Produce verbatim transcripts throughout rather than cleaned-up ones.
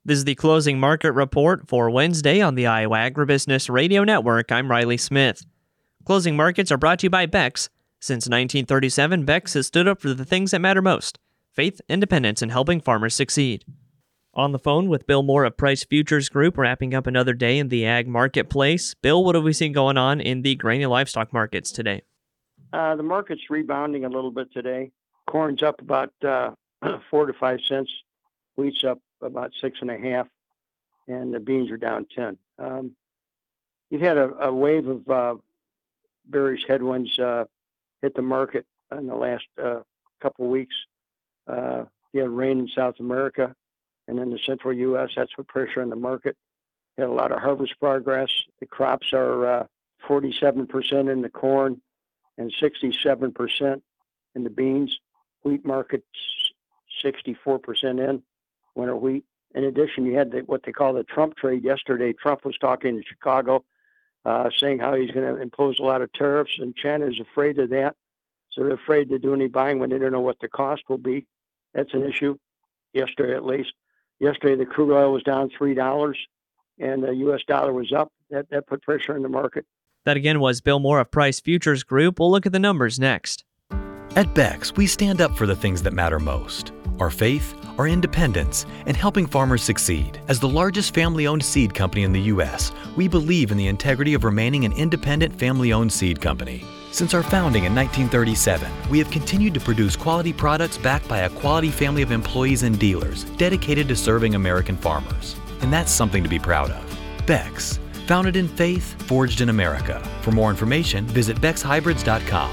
This is the closing market report for Wednesday on the Iowa Agribusiness Radio Network. I'm Riley Smith. Closing markets are brought to you by Beck's. Since nineteen thirty-seven, Beck's has stood up for the things that matter most: faith, independence, and helping farmers succeed. On the phone with Bill Moore of Price Futures Group, wrapping up another day in the ag marketplace. Bill, what have we seen going on in the grain and livestock markets today? Uh, the market's rebounding a little bit today. Corn's up about uh, four to five cents. Wheat's up about six and a half, and the beans are down ten. Um, you've had a, a wave of uh, bearish headwinds uh, hit the market in the last uh, couple of weeks. Uh, you had rain in South America, and in the central U S, that's put pressure on the market. You had a lot of harvest progress. The crops are uh, forty-seven percent in the corn and sixty-seven percent in the beans. Wheat market's sixty-four percent in winter wheat. In addition, you had the, what they call the Trump trade yesterday. Trump was talking in Chicago, uh, saying how he's going to impose a lot of tariffs, and China is afraid of that. So they're afraid to do any buying when they don't know what the cost will be. That's an issue, yesterday at least. Yesterday, the crude oil was down three dollars, and the U S dollar was up. That, that put pressure on the market. That again was Bill Moore of Price Futures Group. We'll look at the numbers next. At Beck's, we stand up for the things that matter most: our faith, our independence, and helping farmers succeed. As the largest family-owned seed company in the U S, we believe in the integrity of remaining an independent family-owned seed company. Since our founding in nineteen thirty-seven, we have continued to produce quality products backed by a quality family of employees and dealers dedicated to serving American farmers. And that's something to be proud of. Beck's, founded in faith, forged in America. For more information, visit bex hybrids dot com.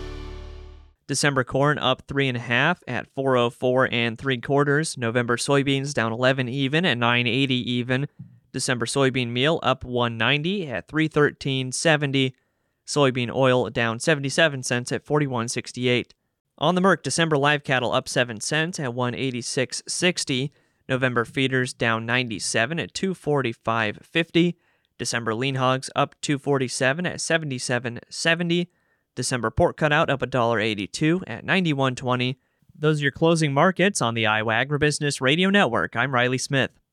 December corn up three and a half at four oh four and three quarters. November soybeans down eleven even at nine eighty even. December soybean meal up one ninety at three thirteen seventy. Soybean oil down seventy-seven cents at forty-one sixty-eight. On the Merc, December live cattle up seven cents at one eighty-six sixty. November feeders down ninety-seven at two forty-five fifty. December lean hogs up two forty-seven at seventy-seven seventy. December pork cutout up one eighty-two at ninety-one twenty. Those are your closing markets on the Iowa Agribusiness Radio Network. I'm Riley Smith.